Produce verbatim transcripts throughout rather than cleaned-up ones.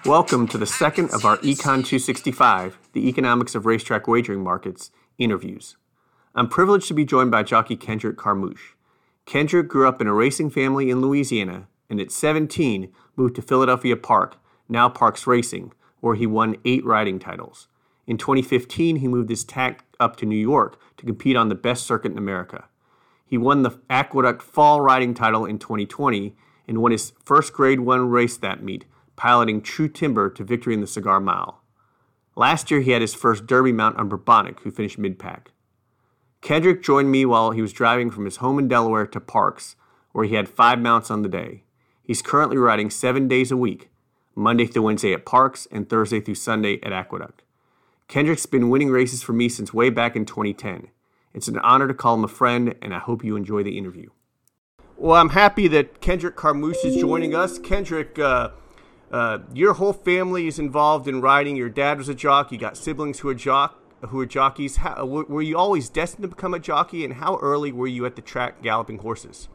Welcome to the second of our Econ two sixty-five, the Economics of Racetrack Wagering Markets, interviews. I'm privileged to be joined by jockey Kendrick Carmouche. Kendrick grew up in a racing family in Louisiana, and at seventeen moved to Philadelphia Park, now Parx Racing, where he won eight riding titles. In twenty fifteen, he moved his tack up to New York to compete on the best circuit in America. He won the Aqueduct Fall riding title in twenty twenty and won his first Grade one race that meet, piloting True Timber to victory in the Cigar Mile. Last year, he had his first Derby mount on Brabonic, who finished mid-pack. Kendrick joined me while he was driving from his home in Delaware to Parx, where he had five mounts on the day. He's currently riding seven days a week, Monday through Wednesday at Parx and Thursday through Sunday at Aqueduct. Kendrick's been winning races for me since way back in twenty ten. It's an honor to call him a friend, and I hope you enjoy the interview. Well, I'm happy that Kendrick Carmouche is joining us. Kendrick, uh, uh, your whole family is involved in riding. Your dad was a jockey. You got siblings who are jock, who are jockeys. How, were you always destined to become a jockey, and how early were you at the track galloping horses?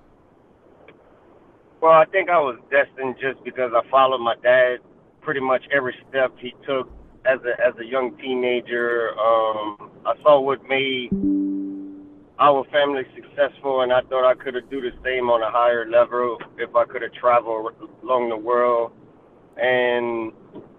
Well, I think I was destined just because I followed my dad pretty much every step he took as a as a young teenager. Um, I saw what made our family successful, and I thought I could have do the same on a higher level if I could have traveled along the world. And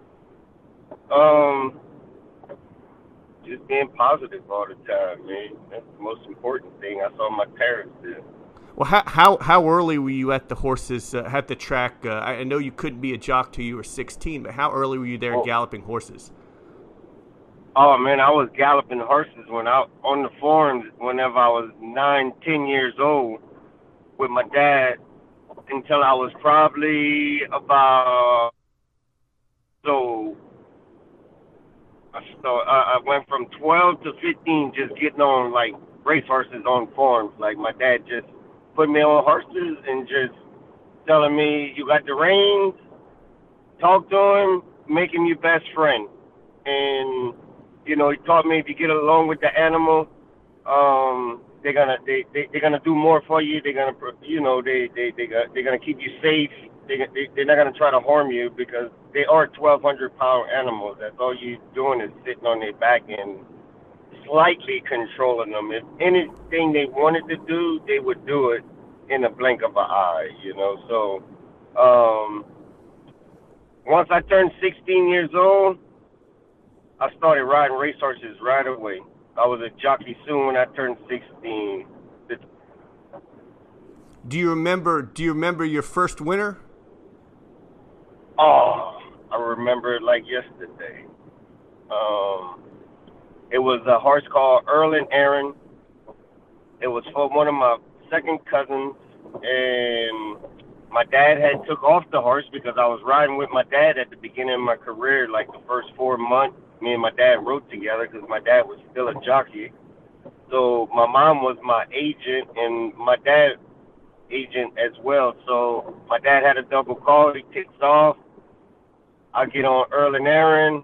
um, just being positive all the time, man. That's the most important thing I saw my parents do. Well, how how, how early were you at the horses, uh, at the track? Uh, I know you couldn't be a jock till you were sixteen, but how early were you there oh. galloping horses? Oh, man, I was galloping horses when I on the farms whenever I was nine, ten years old with my dad until I was probably about, so I, start, I went from twelve to fifteen just getting on, like, race horses on farms. Like, my dad just put me on horses and just telling me, you got the reins, talk to him, make him your best friend. And you know, he taught me if you get along with the animal, um, they're gonna they, they they're gonna do more for you. They're gonna you know they they they they're gonna keep you safe. They, they they're not gonna try to harm you because they are twelve hundred pound animals. That's all you doing is sitting on their back and slightly controlling them. If anything they wanted to do, they would do it in a blink of an eye. You know, so um, once I turned sixteen years old, I started riding racehorses right away. I was a jockey soon when I turned sixteen. Do you remember? Do you remember your first winner? Oh, I remember it like yesterday. Um, it was a horse called Erlen Aaron. It was for one of my second cousins, and my dad had took off the horse because I was riding with my dad at the beginning of my career, like the first four months. Me and my dad rode together because my dad was still a jockey. So my mom was my agent and my dad agent as well. So my dad had a double call. He kicks off. I get on Erlen Aaron.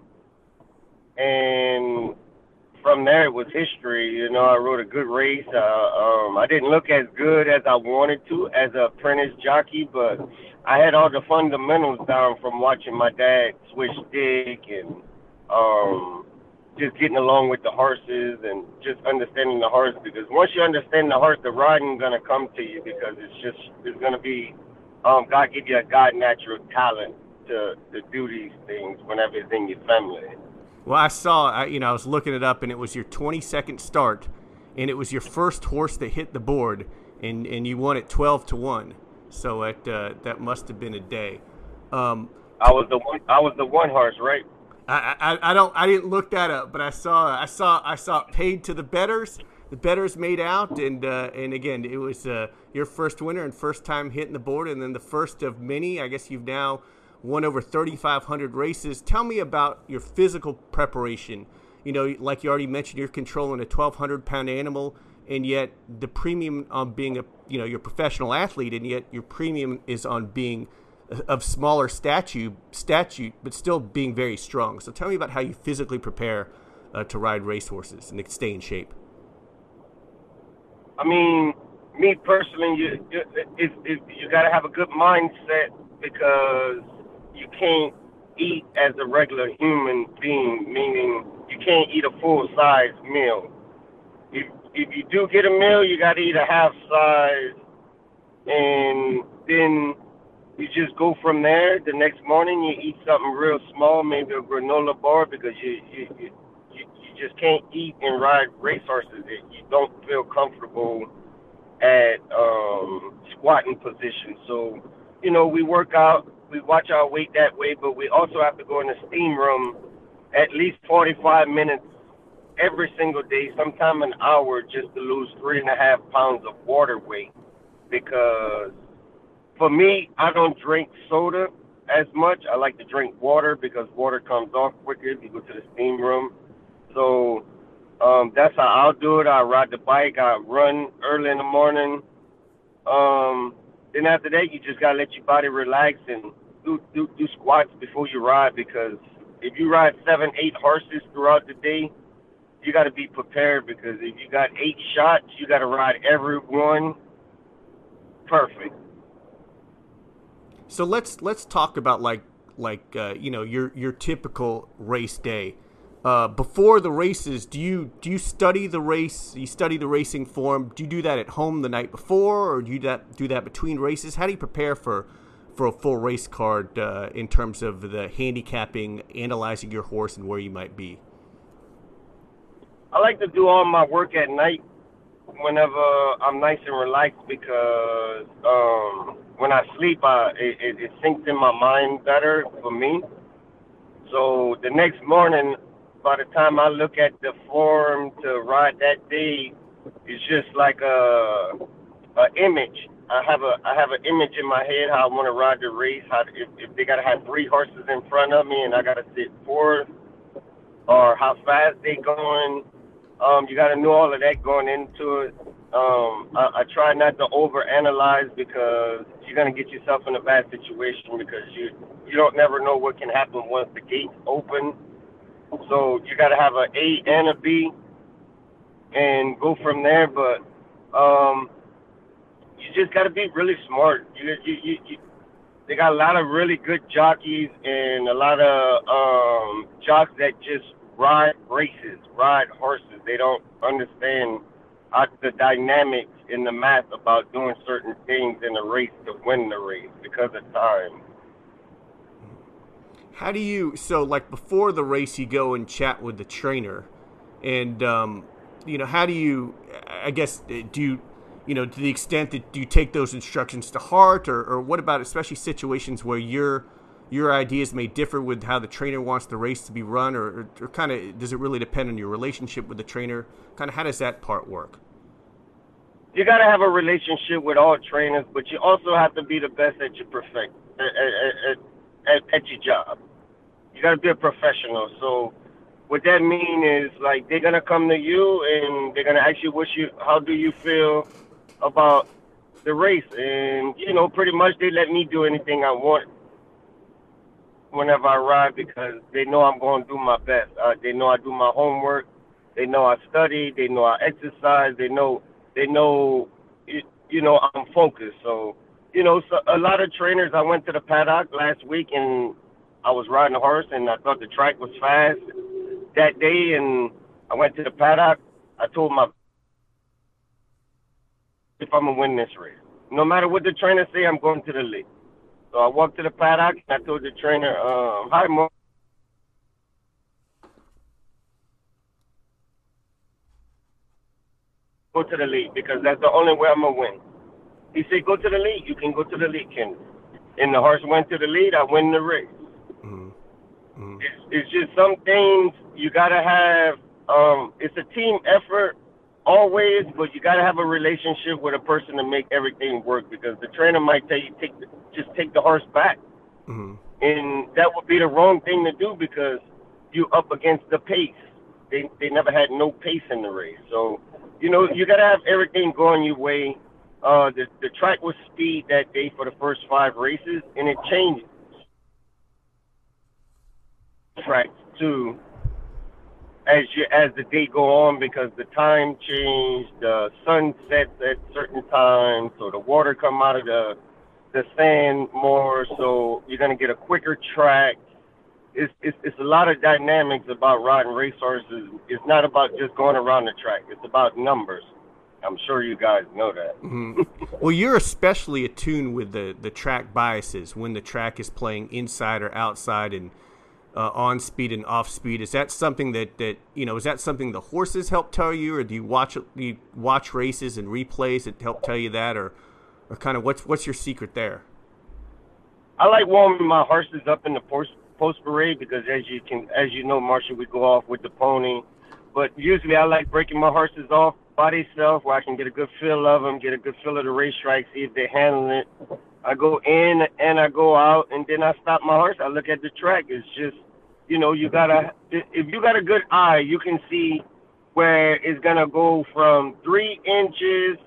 And from there it was history. You know, I rode a good race. Uh, um, I didn't look as good as I wanted to as an apprentice jockey, but I had all the fundamentals down from watching my dad switch stick and Um, just getting along with the horses and just understanding the horse, because once you understand the horse, the riding gonna come to you because it's just it's gonna be um, God give you a God natural talent to to do these things whenever it's in your family. Well, I saw, I, you know, I was looking it up, and it was your twenty-second start, and it was your first horse that hit the board, and, and you won it twelve to one. So it, uh, that must have been a day. Um, I was the one. I was the one horse, right? I, I, I don't I didn't look that up, but I saw I saw I saw it paid to the bettors. The bettors made out, and uh, and again, it was uh, your first winner and first time hitting the board, and then the first of many. I guess you've now won over thirty-five hundred races. Tell me about your physical preparation. You know, like you already mentioned, you're controlling a twelve hundred pound animal, and yet the premium on being a you know you're a professional athlete, and yet your premium is on being of smaller statute, statute, but still being very strong. So tell me about how you physically prepare uh, to ride racehorses and to stay in shape. I mean, me personally, you it, it, it, you got to have a good mindset because you can't eat as a regular human being, meaning you can't eat a full size meal. If if you do get a meal, you got to eat a half size, and then you just go from there. The next morning, you eat something real small, maybe a granola bar, because you you you, you, you just can't eat and ride racehorses. You don't feel comfortable at um, squatting position. So, you know, we work out, we watch our weight that way, but we also have to go in the steam room at least forty-five minutes every single day, sometime an hour, just to lose three and a half pounds of water weight. Because for me, I don't drink soda as much. I like to drink water because water comes off quicker if you go to the steam room. So um, that's how I'll do it. I ride the bike. I run early in the morning. Um, then after that, you just got to let your body relax and do, do, do squats before you ride, because if you ride seven, eight horses throughout the day, you got to be prepared, because if you got eight shots, you got to ride every one perfect. So let's let's talk about like like uh, you know your your typical race day. Uh, before the races, do you do you study the race? You study the racing form. Do you do that at home the night before, or do you that do that between races? How do you prepare for for a full race card uh, in terms of the handicapping, analyzing your horse, and where you might be? I like to do all my work at night whenever I'm nice and relaxed, because um, when I sleep, I, it, it sinks in my mind better for me. So the next morning, by the time I look at the form to ride that day, it's just like a, a image. I have a I have an image in my head how I want to ride the race. How if, if they gotta have three horses in front of me and I gotta sit fourth, or how fast they going. Um, you got to know all of that going into it. Um, I, I try not to overanalyze, because you're going to get yourself in a bad situation, because you you don't never know what can happen once the gates open. So you got to have an A and a B and go from there. But um, you just got to be really smart. You, you, you, you, they got a lot of really good jockeys and a lot of um, jocks that just ride races, ride horses. They don't understand uh, the dynamics in the math about doing certain things in a race to win the race because of time. How do you, so like before the race, you go and chat with the trainer, and, um, you know, how do you, I guess, do you, you know, to the extent that do you take those instructions to heart, or, or what about especially situations where your your ideas may differ with how the trainer wants the race to be run, or, or, or kind of does it really depend on your relationship with the trainer? Kind of how does that part work? You got to have a relationship with all trainers, but you also have to be the best at your perfect at, at, at, at your job. You got to be a professional. So what that means is, like, they're gonna come to you and they're gonna ask you, what you, how do you feel about the race? And you know, pretty much they let me do anything I want whenever I ride, because they know I'm going to do my best. Uh, they know I do my homework. They know I study. They know I exercise. They know they know you, you know I'm focused. So you know, so a lot of trainers. I went to the paddock last week and I was riding a horse and I thought the track was fast that day, and I went to the paddock. I told my if I'm gonna win this race, no matter what the trainer say, I'm going to the lead. So I walked to the paddock and I told the trainer, um, "Hi, Mo. Go to the lead, because that's the only way I'm gonna win." He said, "Go to the lead. You can go to the lead, Ken." And the horse went to the lead. I win the race. Mm-hmm. Mm-hmm. It's, it's just some things you gotta have. Um, it's a team effort always, but you gotta have a relationship with a person to make everything work. Because the trainer might tell you, take the, just take the horse back, mm-hmm. and that would be the wrong thing to do, because you up against the pace. They they never had no pace in the race, so you know you gotta have everything going your way. Uh, the the track was speed that day for the first five races, and it changed tracks too as you as the day go on, because the time changed, the sun sets at certain times, so the water come out of the the sand more, so you're gonna get a quicker track. it's, it's it's a lot of dynamics about riding racehorses. It's not about just going around the track. It's about numbers. I'm sure you guys know that. Mm-hmm. Well, you're especially attuned with the, the track biases when the track is playing inside or outside and uh, on speed and off speed. Is that something that, that you know? Is that something the horses help tell you, or do you watch do you watch races and replays that help tell you that, or or kind of what's what's your secret there? I like warming my horses up in the post post parade because, as you can as you know, Marshall, we go off with the pony. But usually, I like breaking my horses off by themselves where I can get a good feel of them, get a good feel of the racetrack, see if they're handling it. I go in and I go out, and then I stop my horse. I look at the track. It's just, you know, you gotta, if you got a good eye, you can see where it's gonna go from three inches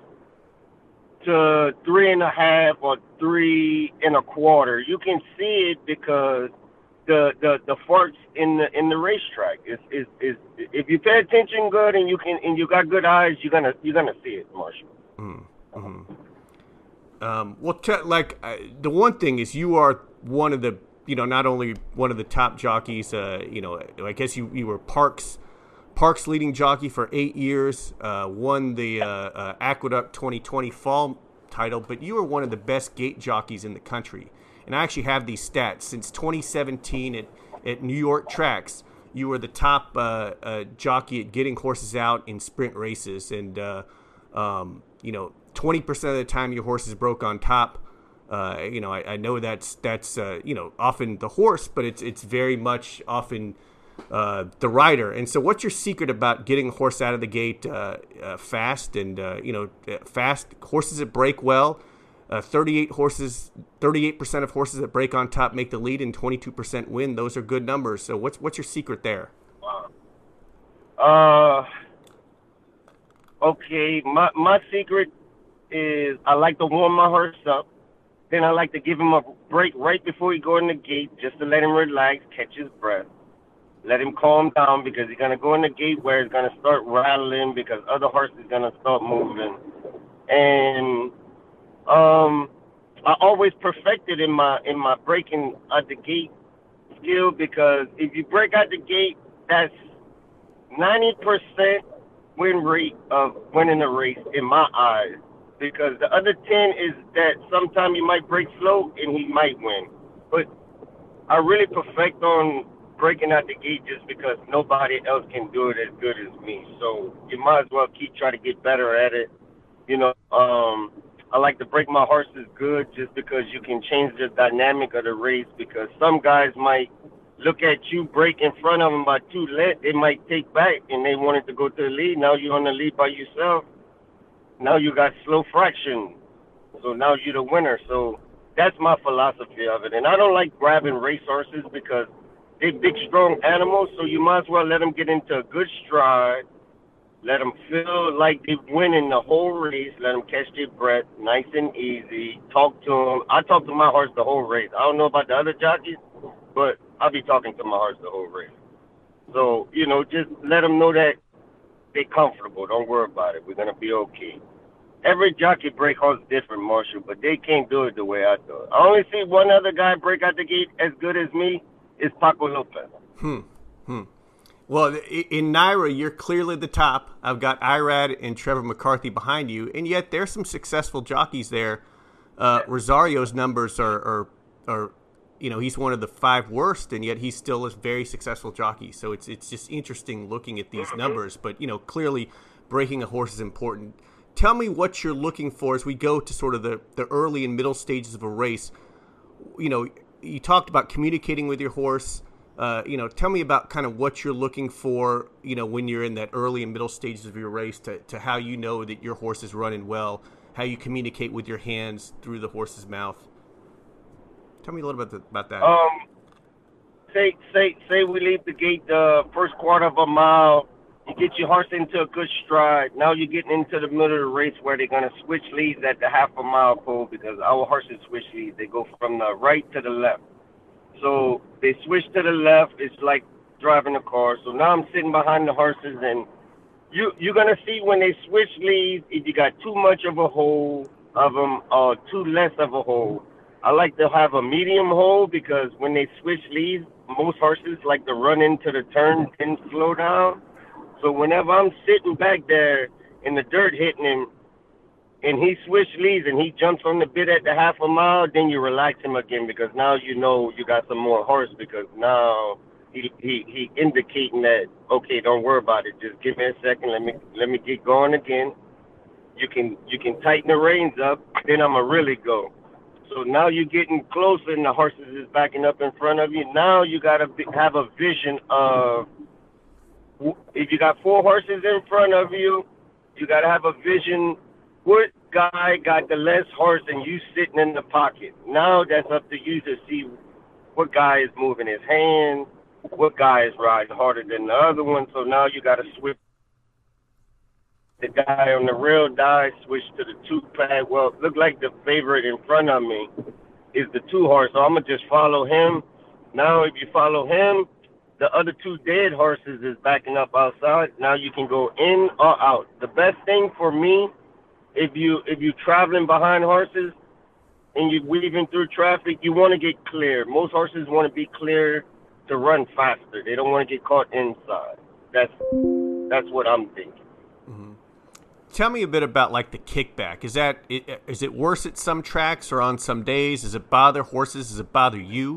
to three and a half or three and a quarter. You can see it because the the the forks in the in the racetrack is is is if you pay attention good and you can and you got good eyes, you're gonna you're gonna see it, Marshall. Mm-hmm. Um, well, t- like uh, the one thing is you are one of the you know not only one of the top jockeys. Uh, you know, I guess you you were Parks Parks leading jockey for eight years. Uh, won the uh, uh, Aqueduct twenty twenty fall title, but you were one of the best gate jockeys in the country. And I actually have these stats. Since twenty seventeen at, at New York tracks, you were the top uh, uh, jockey at getting horses out in sprint races. And, uh, um, you know, twenty percent of the time your horses broke on top. Uh, you know, I, I know that's, that's uh, you know, often the horse, but it's it's very much often uh, the rider. And so what's your secret about getting a horse out of the gate uh, uh, fast and, uh, you know, fast horses that break well? Uh, thirty-eight horses, thirty-eight percent of horses that break on top make the lead, and twenty-two percent win. Those are good numbers. So, what's what's your secret there? Uh, okay. My my secret is I like to warm my horse up. Then I like to give him a break right before he go in the gate, just to let him relax, catch his breath, let him calm down because he's gonna go in the gate where he's gonna start rattling because other horses are gonna start moving, and Um, I always perfected in my in my breaking at the gate skill because if you break out the gate, that's ninety percent win rate of winning the race in my eyes. Because the other ten is that sometimes you might break slow and he might win. But I really perfect on breaking out the gate just because nobody else can do it as good as me. So you might as well keep trying to get better at it. You know, um. I like to break my horses good just because you can change the dynamic of the race because some guys might look at you break in front of them by two lengths. They might take back and they wanted to go to the lead. Now you're on the lead by yourself. Now you got slow fraction. So now you're the winner. So that's my philosophy of it. And I don't like grabbing race horses because they're big, strong animals. So you might as well let them get into a good stride. Let them feel like they're winning the whole race. Let them catch their breath, nice and easy. Talk to them. I talk to my horse the whole race. I don't know about the other jockeys, but I'll be talking to my horse the whole race. So, you know, just let them know that they're comfortable. Don't worry about it. We're going to be okay. Every jockey break horse different, Marshall, but they can't do it the way I do it. I only see one other guy break out the gate as good as me. It's Paco Lopez. Hmm. Hmm. Well, in NYRA, you're clearly the top. I've got Irad and Trevor McCarthy behind you, and yet there's some successful jockeys there. Uh, Rosario's numbers are, are, are, you know, he's one of the five worst, and yet he's still a very successful jockey. So it's it's just interesting looking at these numbers. But, you know, clearly breaking a horse is important. Tell me what you're looking for as we go to sort of the, the early and middle stages of a race. You know, you talked about communicating with your horse. Uh, you know, tell me about kind of what you're looking for, you know, when you're in that early and middle stages of your race to, to how you know that your horse is running well, how you communicate with your hands through the horse's mouth. Tell me a little bit about that. Um, say, say, say we leave the gate the first quarter of a mile. You get your horse into a good stride. Now you're getting into the middle of the race where they're going to switch leads at the half a mile pole because our horses switch leads. They go from the right to the left. So they switch to the left. It's like driving a car. So now I'm sitting behind the horses, and you, you're going to see when they switch leads, if you got too much of a hole of them or too less of a hole. I like to have a medium hole because when they switch leads, most horses like to run into the turn and slow down. So whenever I'm sitting back there in the dirt hitting him, and he switched leads and he jumps on the bit at the half a mile, then you relax him again because now you know you got some more horse because now he he he indicating that, okay, don't worry about it. Just give me a second. Let me let me get going again. You can you can tighten the reins up. Then I'ma really go. So now you're getting closer and the horses is backing up in front of you. Now you gotta be, have a vision of, if you got four horses in front of you, you gotta have a vision. What guy got the less horse and you sitting in the pocket? Now that's up to you to see what guy is moving his hand, what guy is riding harder than the other one. So now you got to switch. The guy on the real die switch to the two pad. Well, it looked like the favorite in front of me is the two horse, so I'm gonna just follow him. Now, if you follow him, the other two dead horses is backing up outside. Now you can go in or out. The best thing for me, if you if you're traveling behind horses and you're weaving through traffic, you want to get clear. Most horses want to be clear to run faster. They don't want to get caught inside. That's that's what I'm thinking. Mm-hmm. Tell me a bit about like the kickback. Is that is it worse at some tracks or on some days? Does it bother horses? Does it bother you?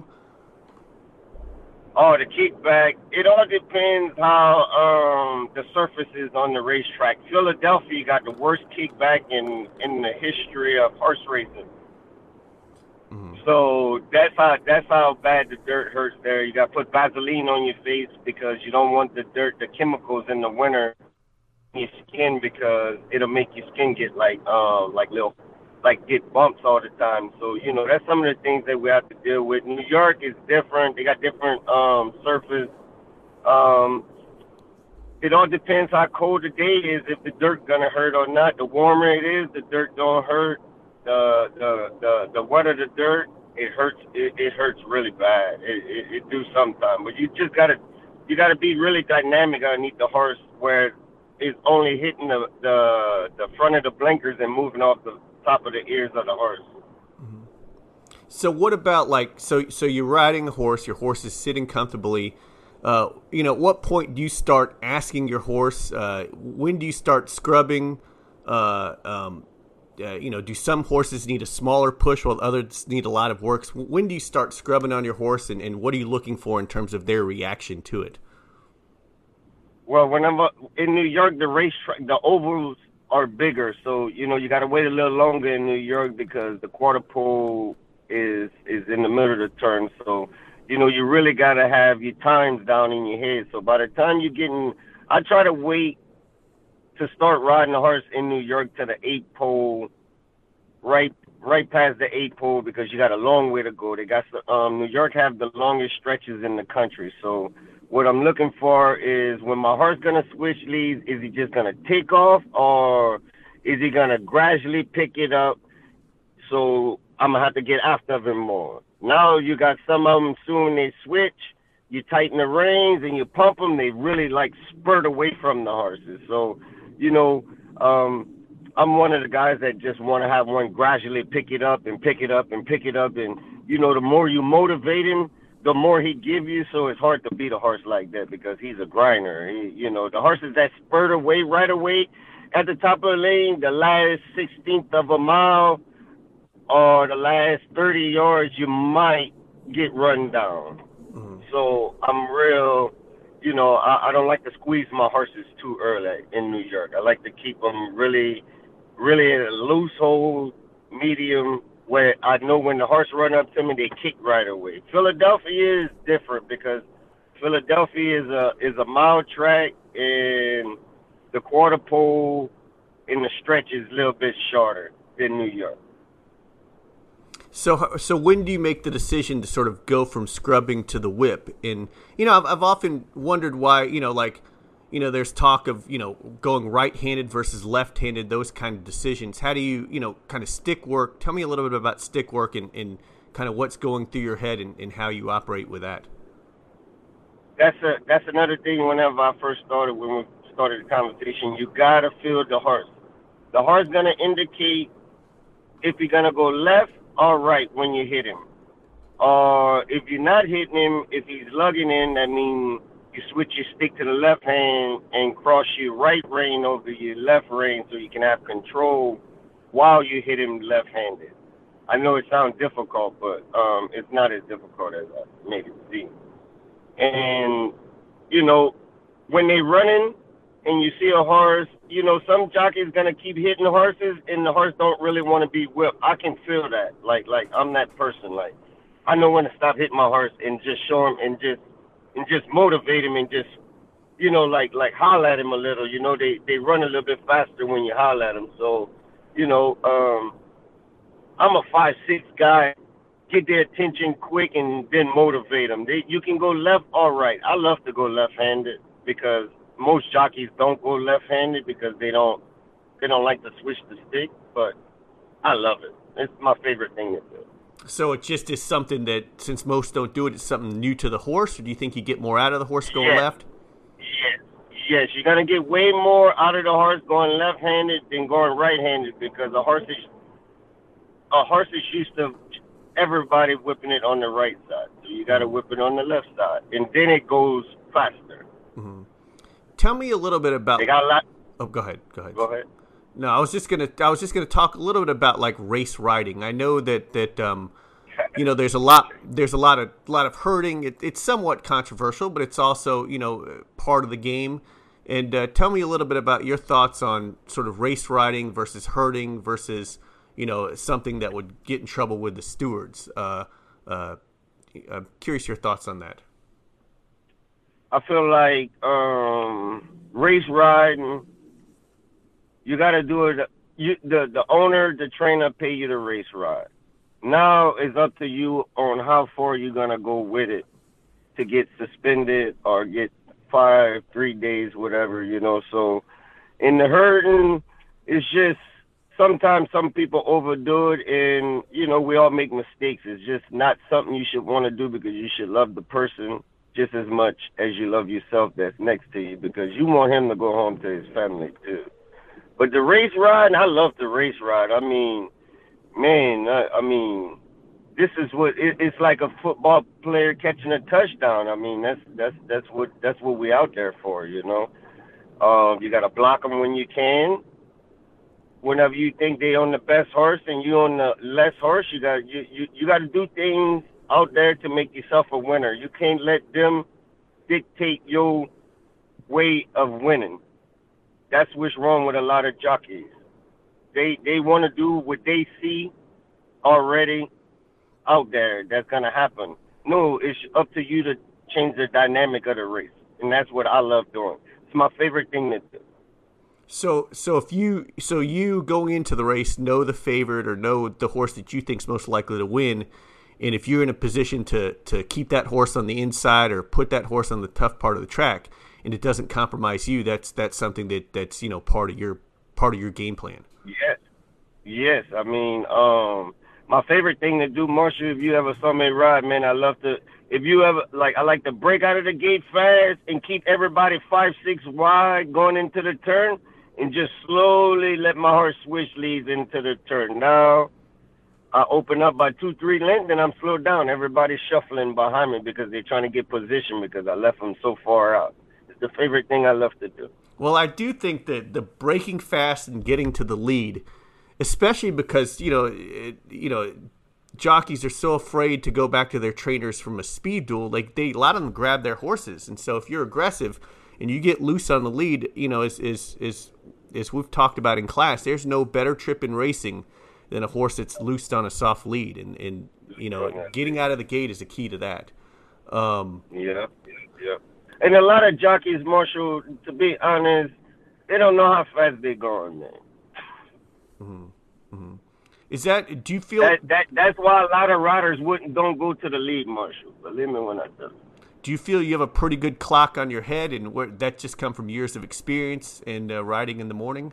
Oh, the kickback. It all depends how um, the surface is on the racetrack. Philadelphia got the worst kickback in, in the history of horse racing. Mm-hmm. So that's how that's how bad the dirt hurts there. You got to put Vaseline on your face because you don't want the dirt, the chemicals in the winter in your skin because it'll make your skin get like uh, like little like get bumps all the time. So, you know, that's some of the things that we have to deal with. New York is different. They got different um, surface. Um, it all depends how cold the day is, if the dirt gonna hurt or not. The warmer it is, the dirt don't hurt. The the the, the wetter the dirt, it hurts. It, it hurts really bad. It, it, it do sometimes. But you just gotta you gotta be really dynamic underneath the horse where it's only hitting the the, the front of the blinkers and moving off the top of the ears of the horse. Mm-hmm. So what about like so so you're riding a horse, your horse is sitting comfortably. Uh, you know, at what point do you start asking your horse? Uh, when do you start scrubbing? Uh, um, uh, you know, do some horses need a smaller push while others need a lot of work? When do you start scrubbing on your horse, and, and what are you looking for in terms of their reaction to it? Well, whenever in New York, the racetrack, the ovals are bigger, so you know you got to wait a little longer in New York because the quarter pole is is in the middle of the turn. So you know you really got to have your times down in your head. So by the time you're getting, I try to wait to start riding the horse in New York to the eight pole, right right past the eight pole because you got a long way to go. They got um, New York have the longest stretches in the country, so. What I'm looking for is when my horse gonna switch leads, is he just gonna take off or is he gonna gradually pick it up? So I'm gonna have to get after him more. Now you got some of them soon they switch, you tighten the reins and you pump them, they really like spurt away from the horses. So, you know, um, I'm one of the guys that just want to have one gradually pick it up and pick it up and pick it up. And, you know, the more you motivate him, the more he give you, so it's hard to beat a horse like that because he's a grinder. He, you know, the horses that spurt away right away at the top of the lane, the last sixteenth of a mile or the last thirty yards, you might get run down. Mm-hmm. So I'm real, you know, I, I don't like to squeeze my horses too early in New York. I like to keep them really, really in a loose hold, medium, where I know when the horse run up to me, they kick right away. Philadelphia is different because Philadelphia is a is a mile track and the quarter pole in the stretch is a little bit shorter than New York. So, so when do you make the decision to sort of go from scrubbing to the whip? And you know, I've I've often wondered why, you know, like. You know, there's talk of, you know, going right-handed versus left-handed, those kind of decisions. How do you, you know, kind of stick work? Tell me a little bit about stick work and, and kind of what's going through your head and, and how you operate with that. That's a that's another thing whenever I first started, when we started the conversation, you got to feel the horse. The horse going to indicate if you're going to go left all right when you hit him. Or if you're not hitting him, if he's lugging in, that means you switch your stick to the left hand and cross your right rein over your left rein so you can have control while you hit him left-handed. I know it sounds difficult, but um, it's not as difficult as I made it seem. And, you know, when they running and you see a horse, you know, some jockey's going to keep hitting the horses and the horse don't really want to be whipped. I can feel that. Like, like I'm that person. Like, I know when to stop hitting my horse and just show him and just and just motivate him and just, you know, like like holler at him a little. You know, they, they run a little bit faster when you holler at them. So, you know, um, I'm a five six guy. Get their attention quick and then motivate them. They, you can go left or right. I love to go left-handed because most jockeys don't go left-handed because they don't they don't like to switch the stick. But I love it. It's my favorite thing to do. So it just is something that, since most don't do it, it's something new to the horse, or do you think you get more out of the horse going yes. left? Yes, yes. You're going to get way more out of the horse going left-handed than going right-handed because a horse is, a horse is used to everybody whipping it on the right side. So you got to whip it on the left side, and then it goes faster. Mm-hmm. Tell me a little bit about... They got a lot... Oh, go ahead. Go ahead. Go ahead. No, I was just gonna. I was just gonna talk a little bit about like race riding. I know that that um, you know, there's a lot. There's a lot of lot of herding. It, it's somewhat controversial, but it's also, you know, part of the game. And uh, tell me a little bit about your thoughts on sort of race riding versus herding versus, you know, something that would get in trouble with the stewards. Uh, uh, I'm curious your thoughts on that. I feel like um, race riding. You got to do it. You, the the owner, the trainer, pay you the race ride. Now it's up to you on how far you're gonna go with it to get suspended or get five, three days, whatever, you know. So in the herding, it's just sometimes some people overdo it, and you know we all make mistakes. It's just not something you should want to do because you should love the person just as much as you love yourself that's next to you because you want him to go home to his family too. But the race ride, I love the race ride. I mean, man, I, I mean, this is what it, it's like a football player catching a touchdown. I mean, that's that's that's what that's what we out there for, you know. Uh, you got to block them when you can. Whenever you think they on the best horse and you on the less horse, you got you you, you got to do things out there to make yourself a winner. You can't let them dictate your way of winning. That's what's wrong with a lot of jockeys. They they want to do what they see already out there that's going to happen. No, it's up to you to change the dynamic of the race. And that's what I love doing. It's my favorite thing to do. So so if you so you going into the race know the favorite or know the horse that you think's most likely to win, and if you're in a position to to keep that horse on the inside or put that horse on the tough part of the track, and it doesn't compromise you, that's that's something that, that's, you know, part of your part of your game plan. Yes. Yes. I mean, um, my favorite thing to do, Marshall, if you ever saw me ride, man, I love to, if you ever, like, I like to break out of the gate fast and keep everybody five, six wide going into the turn and just slowly let my horse switch leads into the turn. Now, I open up by two, three lengths, and I'm slowed down. Everybody's shuffling behind me because they're trying to get position because I left them so far out. The favorite thing I love to do. Well, I do think that the breaking fast and getting to the lead, especially because, you know, it, you know, jockeys are so afraid to go back to their trainers from a speed duel. Like they, a lot of them grab their horses, and so if you're aggressive and you get loose on the lead, you know, as is is as we've talked about in class, there's no better trip in racing than a horse that's loosed on a soft lead, and and you know, getting out of the gate is a key to that. Um, yeah, yeah. And a lot of jockeys, Marshall, to be honest, they don't know how fast they're going, man. Mm-hmm. Mm-hmm. Is that, do you feel... That, that That's why a lot of riders wouldn't don't go to the lead, Marshall. Believe me when I tell you. Do you feel you have a pretty good clock on your head, and where, that just come from years of experience and uh, riding in the morning?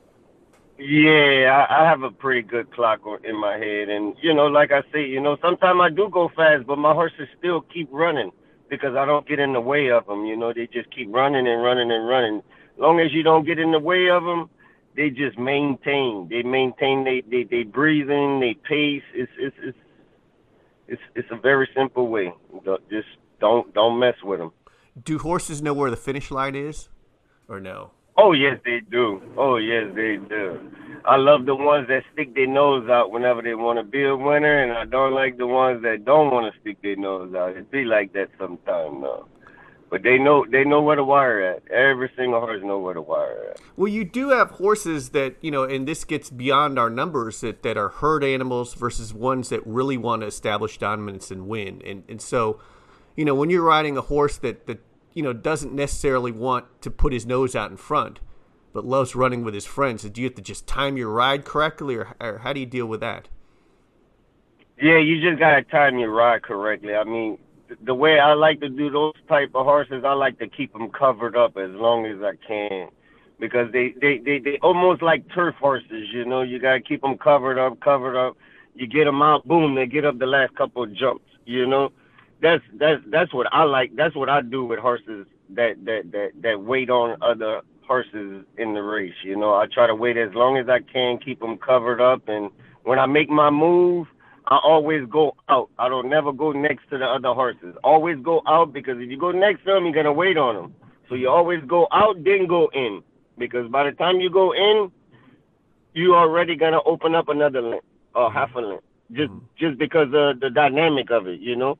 Yeah, I, I have a pretty good clock on, in my head. And, you know, like I say, you know, sometimes I do go fast, but my horses still keep running. Because I don't get in the way of them, you know, they just keep running and running and running. As long as you don't get in the way of them, they just maintain. They maintain. They they they breathing. They pace. It's it's it's it's it's a very simple way. Just don't don't mess with them. Do horses know where the finish line is, or no? Oh yes, they do. Oh yes, they do. I love the ones that stick their nose out whenever they want to be a winner, and I don't like the ones that don't want to stick their nose out. It be like that sometimes, though. But they know they know where the wire at. Every single horse know where the wire at. Well, you do have horses that, you know, and this gets beyond our numbers, that, that are herd animals versus ones that really want to establish dominance and win. And and so, you know, when you're riding a horse that, that you know, doesn't necessarily want to put his nose out in front, but loves running with his friends, do you have to just time your ride correctly, or, or how do you deal with that? Yeah, you just got to time your ride correctly. I mean, the way I like to do those type of horses, I like to keep them covered up as long as I can, because they, they, they, they almost like turf horses, you know. You got to keep them covered up, covered up. You get them out, boom, they get up the last couple of jumps, you know. That's that's that's what I like. That's what I do with horses that, that, that, that wait on other horses in the race, you know. I try to wait as long as I can, keep them covered up, and when I make my move, I always go out. I don't never go next to the other horses. Always go out, because if you go next to them, you're going to wait on them. So you always go out, then go in, because by the time you go in, you already going to open up another length or half a length, just, just because of the dynamic of it, you know.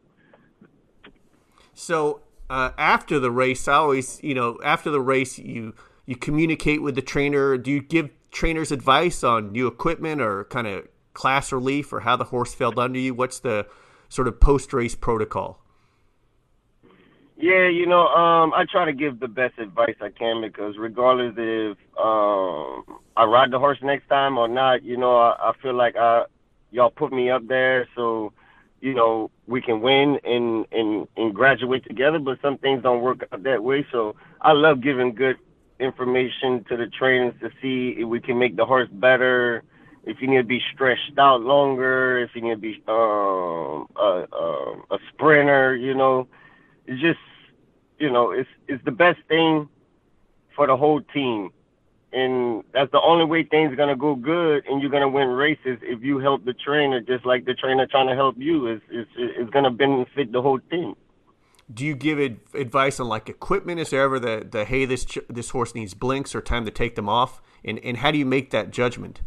So uh, after the race, I always, you know, after the race, you you communicate with the trainer. Do you give trainers advice on new equipment or kind of class relief or how the horse felt under you? What's the sort of post-race protocol? Yeah, you know, um, I try to give the best advice I can, because regardless if um, I ride the horse next time or not, you know, I, I feel like I, y'all put me up there so, you know, we can win and, and, and graduate together, but some things don't work out that way. So I love giving good information to the trainers to see if we can make the horse better, if you need to be stretched out longer, if you need to be um, a, a, a sprinter, you know. It's just, you know, it's it's the best thing for the whole team. And that's the only way things are going to go good and you're going to win races, if you help the trainer just like the trainer trying to help you. It's, it's, it's going to benefit the whole team. Do you give it advice on, like, equipment? Is there ever the, the hey, this ch- this horse needs blinks or time to take them off? And, and how do you make that judgment?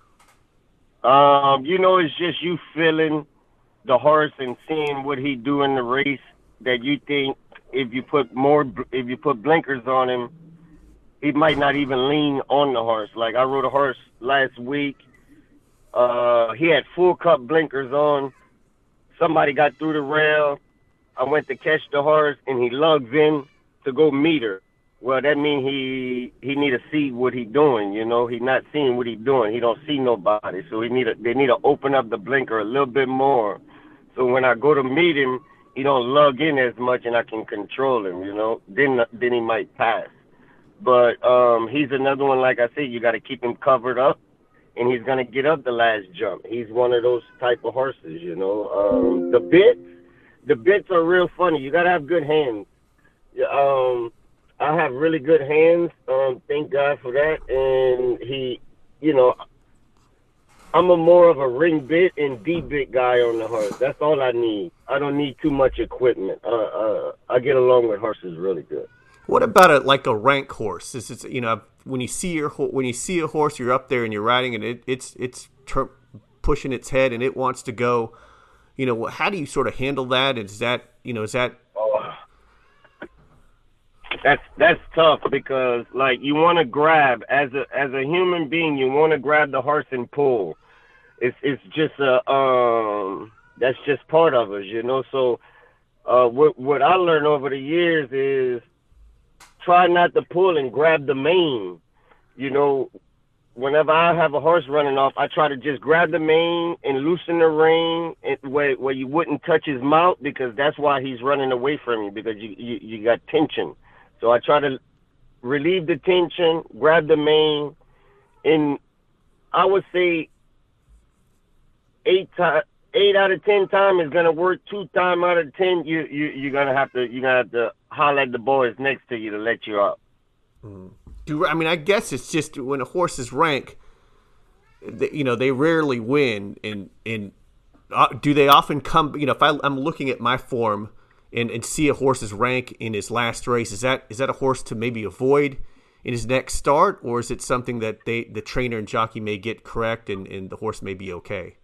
Um, you know, it's just you feeling the horse and seeing what he do in the race, that you think if you put more, if you put blinkers on him, he might not even lean on the horse. Like, I rode a horse last week. Uh, he had full cup blinkers on. Somebody got through the rail. I went to catch the horse, and he lugs in to go meet her. Well, that means he he need to see what he doing, you know. He not seeing what he doing. He don't see nobody. So he need to, they need to open up the blinker a little bit more. So when I go to meet him, he don't lug in as much, and I can control him, you know. Then then he might pass. But um, he's another one, like I said, you got to keep him covered up, and he's going to get up the last jump. He's one of those type of horses, you know. Um, the bits, the bits are real funny. You got to have good hands. Um, I have really good hands, um, thank God for that. And he, you know, I'm a more of a ring bit and D-bit guy on the horse. That's all I need. I don't need too much equipment. Uh, uh, I get along with horses really good. What about a like a rank horse? Is it, you know, when you see your when you see a horse, you're up there and you're riding, and it, it's it's ter- pushing its head and it wants to go. You know, how do you sort of handle that? Is that, you know, is that? Oh, that's that's tough, because like you want to grab as a as a human being, you want to grab the horse and pull. It's it's just a um that's just part of us, you know. So uh, what what I learned over the years is, try not to pull and grab the mane. You know, whenever I have a horse running off, I try to just grab the mane and loosen the rein where, where you wouldn't touch his mouth, because that's why he's running away from you, because you, you, you got tension. So I try to relieve the tension, grab the mane, and I would say eight times. Eight out of ten times is gonna work. Two time out of ten, you you you're gonna have to you're gonna have to holler at the boys next to you to let you out. Mm. Do I mean? I guess it's just when a horse is rank, you know, they rarely win. And and uh, do they often come? You know, if I, I'm looking at my form and, and see a horse's rank in his last race, is that is that a horse to maybe avoid in his next start, or is it something that they the trainer and jockey may get correct and, and the horse may be okay?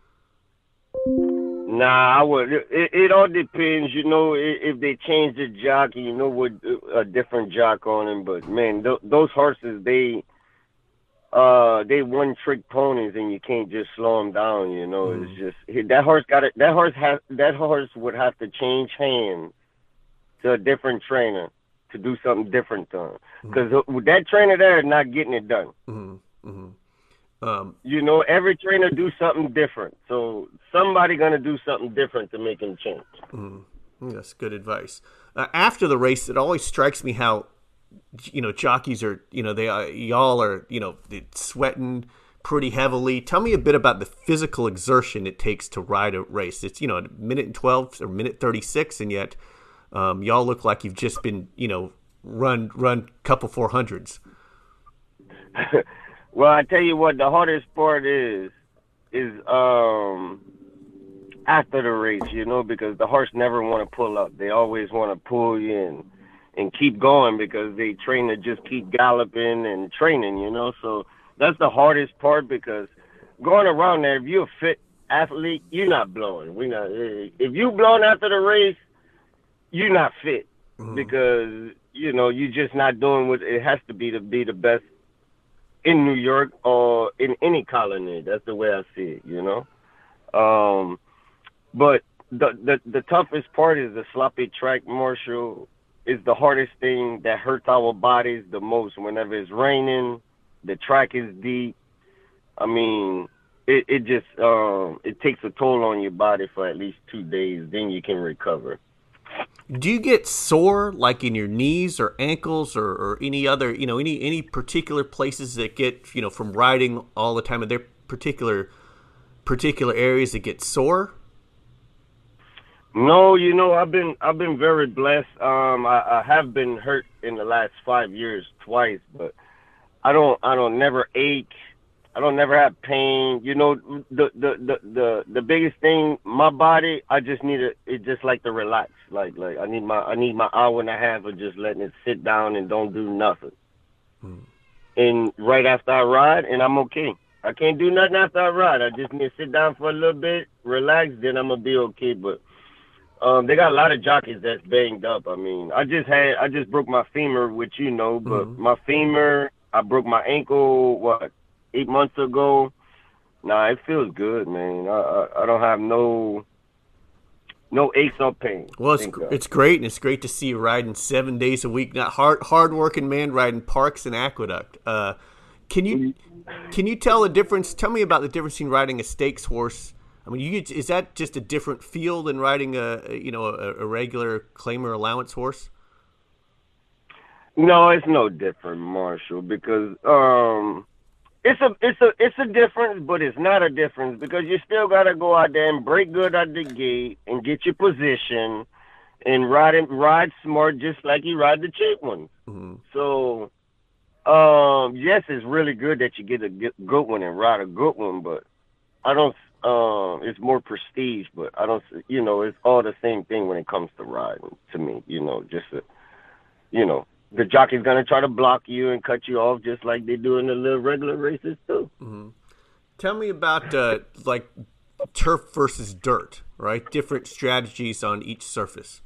Nah, I would. It, it all depends, you know. If they change the jockey, you know, with a different jock on him. But man, th- those horses, they, uh, they one trick ponies, and you can't just slow them down. You know, mm. it's just that horse got it. That horse has that horse would have to change hands to a different trainer to do something different to him, because mm. that trainer there is not getting it done. Mm-hmm. Mm-hmm. Um, you know, every trainer do something different. So somebody going to do something different to make him change. Mm, that's good advice. Uh, after the race, it always strikes me how, you know, jockeys are, you know, they uh, y'all are, you know, sweating pretty heavily. Tell me a bit about the physical exertion it takes to ride a race. It's, you know, a minute and twelve or minute thirty-six, and yet um, y'all look like you've just been, you know, run, run a couple four hundreds. Well, I tell you what, the hardest part is, is um after the race, you know, because the horse never want to pull up. They always want to pull you in and keep going because they train to just keep galloping and training, you know. So that's the hardest part, because going around there, if you're a fit athlete, you're not blowing. We not. If you blowing after the race, you're not fit mm-hmm. because, you know, you're just not doing what it has to be to be the best in New York or in any colony. That's the way I see it, you know. Um, but the, the the toughest part is the sloppy track, Marshall. Is the hardest thing that hurts our bodies the most. Whenever it's raining, the track is deep. I mean, it, it just um, it takes a toll on your body for at least two days. Then you can recover. Do you get sore, like in your knees or ankles, or, or any other, you know, any any particular places that get, you know, from riding all the time? Are there particular particular areas that get sore? No, you know, I've been I've been very blessed. Um, I, I have been hurt in the last five years twice, but I don't I don't never ache. I don't never have pain. You know, the the the the, the biggest thing, my body, I just need it. It just like to relax. Like like I need my I need my hour and a half of just letting it sit down and don't do nothing. Hmm. And right after I ride, and I'm okay. I can't do nothing after I ride. I just need to sit down for a little bit, relax, then I'm gonna be okay. But um, they got a lot of jockeys that's banged up. I mean, I just had I just broke my femur, which you know, but mm-hmm. my femur, I broke my ankle. What? Eight months ago. Nah, it feels good, man. I I, I don't have no no aches or pain. Well, it's it's great, and it's great to see you riding seven days a week. Not hard hard working man riding Parks and Aqueduct. Uh, can you can you tell the difference? Tell me about the difference between riding a stakes horse. I mean, you is that just a different feel than riding a you know a, a regular claimer allowance horse? No, it's no different, Marshall, because um. It's a it's a it's a difference, but it's not a difference, because you still gotta go out there and break good out the gate and get your position and ride it, ride smart, just like you ride the cheap ones. Mm-hmm. So, um, yes, it's really good that you get a good one and ride a good one, but I don't. Um, it's more prestige, but I don't. You know, it's all the same thing when it comes to riding. To me, you know, just a, you know. The jockey's going to try to block you and cut you off just like they do in the little regular races too. Mm-hmm. Tell me about uh, like turf versus dirt, right? Different strategies on each surface.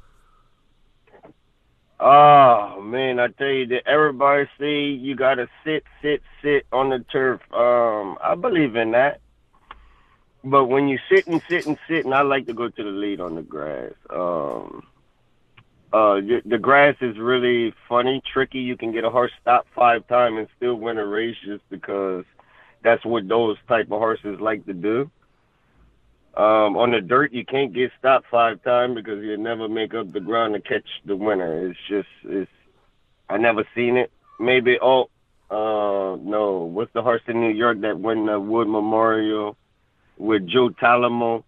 Oh, man, I tell you that everybody say you got to sit, sit, sit on the turf. Um, I believe in that. But when you sit and sit and sit, and I like to go to the lead on the grass. Um Uh, the grass is really funny, tricky. You can get a horse stopped five times and still win a race just because that's what those type of horses like to do. Um, on the dirt, you can't get stopped five times because you never make up the ground to catch the winner. It's just, it's, I never seen it. Maybe, oh, uh, no, what's the horse in New York that won the Wood Memorial with Joe Talamo?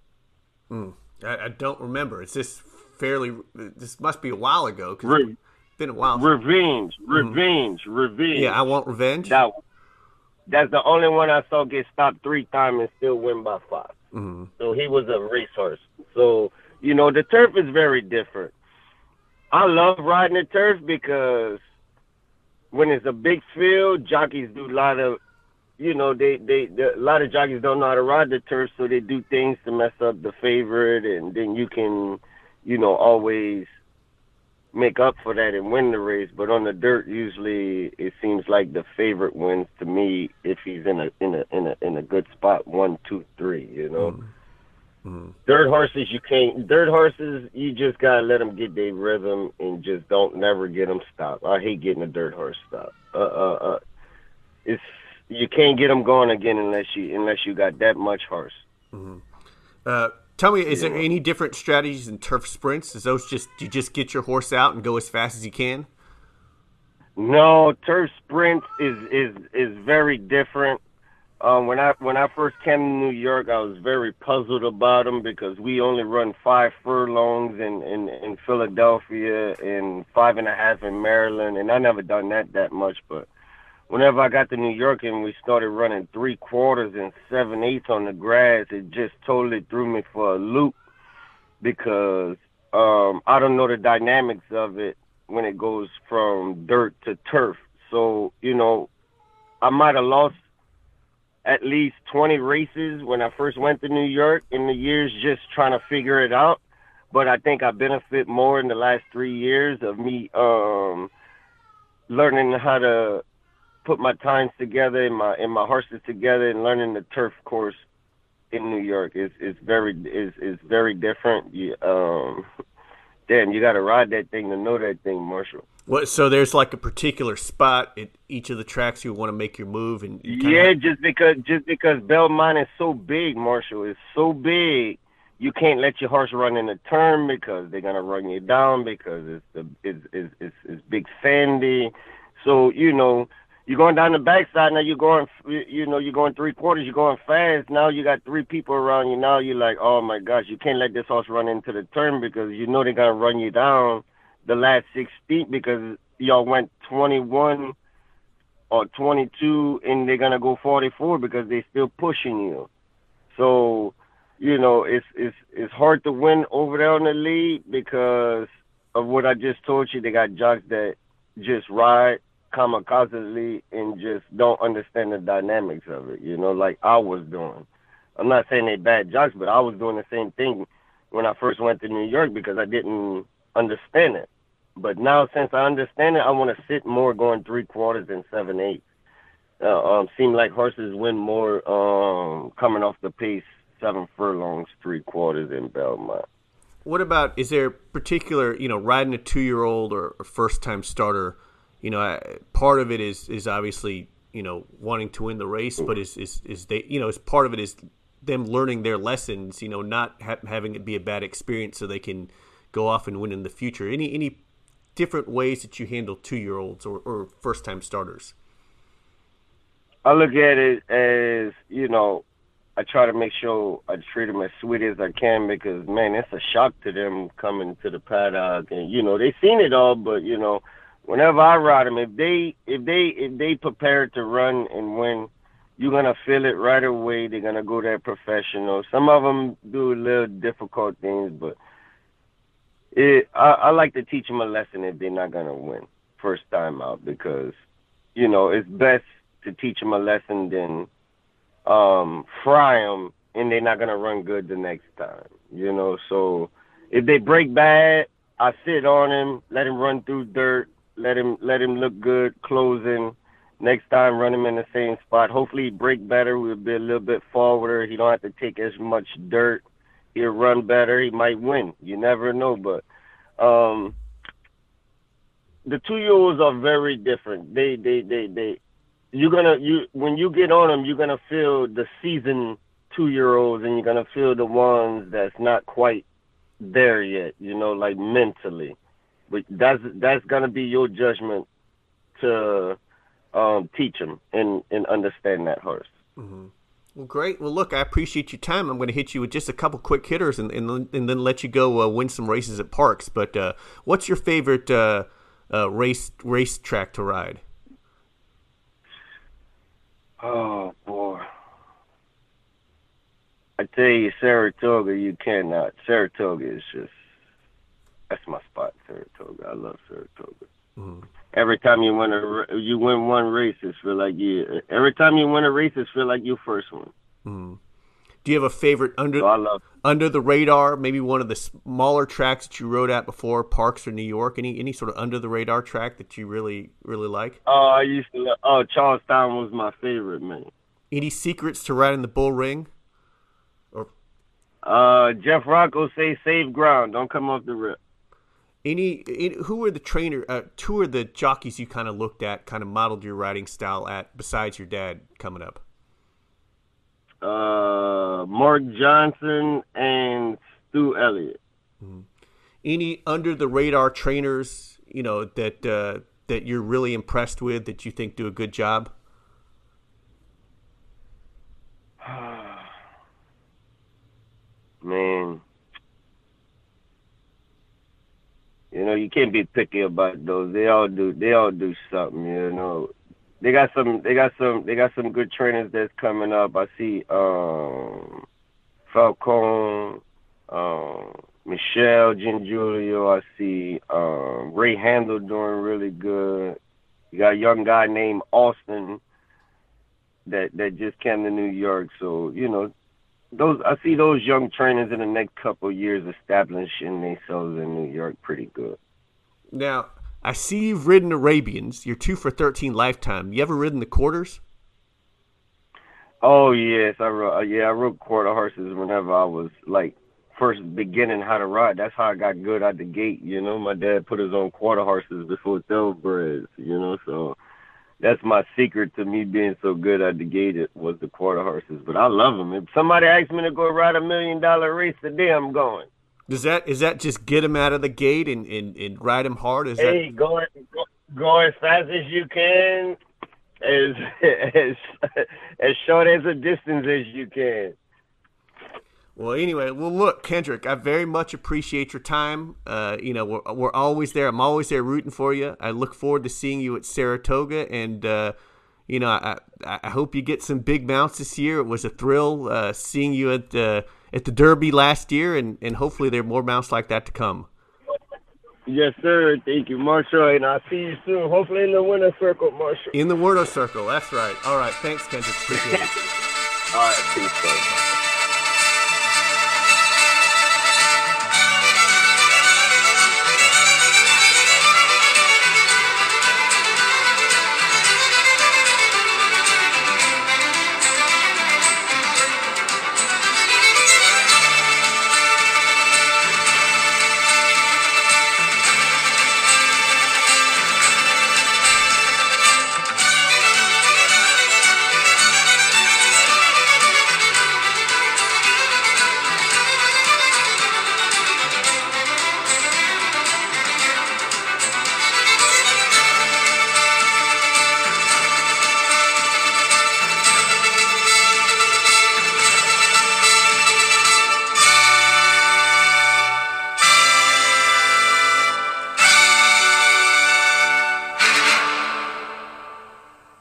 Hmm. I, I don't remember. It's just fairly, this must be a while ago. Rick, been a while. Revenge, Mm-hmm. revenge, revenge. Yeah, I Want Revenge. That that's the only one I saw get stopped three times and still win by five. Mm-hmm. So he was a racehorse. So you know the turf is very different. I love riding the turf because when it's a big field, jockeys do a lot of, you know, they, they, they a lot of jockeys don't know how to ride the turf, so they do things to mess up the favorite, and then you can, you know, always make up for that and win the race. But on the dirt, usually it seems like the favorite wins to me if he's in a in a in a in a good spot, one, two, three, you know. Mm-hmm. Mm-hmm. Dirt horses, you can't. Dirt horses, you just gotta let them get their rhythm and just don't never get them stopped. I hate getting a dirt horse stopped. Uh, uh, uh. It's you can't get them going again unless you unless you got that much horse. Mm-hmm. Uh, tell me, is yeah. there any different strategies in turf sprints? Is those just you just get your horse out and go as fast as you can? No, turf sprints is is is very different. Um, when I when I first came to New York, I was very puzzled about them because we only run five furlongs in, in, in Philadelphia and five and a half in Maryland, and I never done that that much. But whenever I got to New York and we started running three quarters and seven eighths on the grass, it just totally threw me for a loop because um, I don't know the dynamics of it when it goes from dirt to turf. So, you know, I might have lost at least twenty races when I first went to New York in the years just trying to figure it out. But I think I benefit more in the last three years of me um, learning how to put my times together and my and my horses together and learning the turf course in New York is is very is is very different. You, um, damn, you got to ride that thing to know that thing, Marshall. What? So there's like a particular spot at each of the tracks you want to make your move, and you yeah, have... just because just because Belmont is so big, Marshall, it's so big, you can't let your horse run in a turn because they're gonna run you down because it's the it's it's it's, it's big sandy. So you know you're going down the backside now. You're going you know you're going three quarters. You're going fast. Now you got three people around you. Now you're like, oh my gosh, you can't let this horse run into the turn because you know they're gonna run you down the last sixteen because y'all went twenty-one or twenty-two and they're gonna go forty-four because they're still pushing you. So, you know, it's it's it's hard to win over there on the lead because of what I just told you. They got jocks that just ride kamikazely and just don't understand the dynamics of it, you know, like I was doing. I'm not saying they're bad jocks, but I was doing the same thing when I first went to New York because I didn't understand it. But now, since I understand it, I want to sit more going three quarters and seven eighths. Uh, um, seem like horses win more um, coming off the pace, seven furlongs, three quarters in Belmont. What about, is there particular, you know, riding a two-year-old or a first-time starter, you know, part of it is is obviously, you know, wanting to win the race, but is is, is they, you know, is part of it is them learning their lessons, you know, not ha- having it be a bad experience so they can go off and win in the future. Any any different ways that you handle two-year-olds or, or first-time starters? I look at it as, you know, I try to make sure I treat them as sweet as I can because, man, it's a shock to them coming to the paddock. And, you know, they've seen it all, but, you know, whenever I ride them, if they if they, if they prepare to run and win, you're going to feel it right away. They're going to go there professional. Some of them do a little difficult things, but It, I, I like to teach them a lesson if they're not going to win first time out because, you know, it's best to teach them a lesson than um, fry them and they're not going to run good the next time, you know. So if they break bad, I sit on him, let him run through dirt, let him let him look good closing. Next time, run him in the same spot. Hopefully he break better. We'll be a little bit forwarder. He don't have to take as much dirt. He'll run better. He might win. You never know. But um, the two-year-olds are very different. They, they, they, they. You're gonna you when you get on them, you're gonna feel the seasoned two-year-olds, and you're gonna feel the ones that's not quite there yet. You know, like mentally. But that's that's gonna be your judgment to um, teach them and, and understand that horse. Mm-hmm. Well, great. Well, look, I appreciate your time. I'm going to hit you with just a couple quick hitters and and, and then let you go uh, win some races at Parks. But uh, what's your favorite uh, uh, race racetrack to ride? Oh boy, I tell you, Saratoga, you cannot. Saratoga is just that's my spot. Saratoga, I love Saratoga. Mm-hmm. Every time you win a you win one race, it feel like you. Every time you win a race, it feel like your first one. Mm-hmm. Do you have a favorite under so I love under the radar? Maybe one of the smaller tracks that you rode at before, Parks or New York. Any any sort of under the radar track that you really really like? Oh, I used to. Love, oh, Charlestown was my favorite, man. Any secrets to riding the bull ring? Or uh, Jeff Rocco say save ground, don't come off the rip. Any, any who were the trainer? Uh, two are the jockeys you kind of looked at, kind of modeled your riding style at, besides your dad coming up. Uh, Mark Johnson and Stu Elliott. Mm-hmm. Any under the radar trainers, you know, that uh, that you're really impressed with, that you think do a good job? Man, you know, you can't be picky about those. They all do. They all do something. You know, they got some. They got some. They got some good trainers that's coming up. I see um, Falcone, um, Michelle Gingulio. I see um, Ray Handel doing really good. You got a young guy named Austin that that just came to New York. So you know. Those I see those young trainers in the next couple of years establishing themselves in New York pretty good. Now, I see you've ridden Arabians. You're two for thirteen lifetime. You ever ridden the quarters? Oh yes, I rode. Yeah, I rode quarter horses whenever I was like first beginning how to ride. That's how I got good out the gate. You know, my dad put his own quarter horses before thoroughbreds. You know, so. That's my secret to me being so good at the gate. It was the quarter horses, but I love them. If somebody asks me to go ride a million dollar race today, I'm going. Does that is that just get them out of the gate and, and, and ride them hard? Is hey, that... go, go go as fast as you can, as as as short as a distance as you can. Well, anyway, well, look, Kendrick, I very much appreciate your time. Uh, you know, we're, we're always there. I'm always there rooting for you. I look forward to seeing you at Saratoga, and, uh, you know, I, I hope you get some big mounts this year. It was a thrill uh, seeing you at the, at the Derby last year, and, and hopefully there are more mounts like that to come. Yes, sir. Thank you, Marshall, and I'll see you soon. Hopefully in the winner's circle, Marshall. In the winner's circle, that's right. All right, thanks, Kendrick. Appreciate it. All right, peace, bro.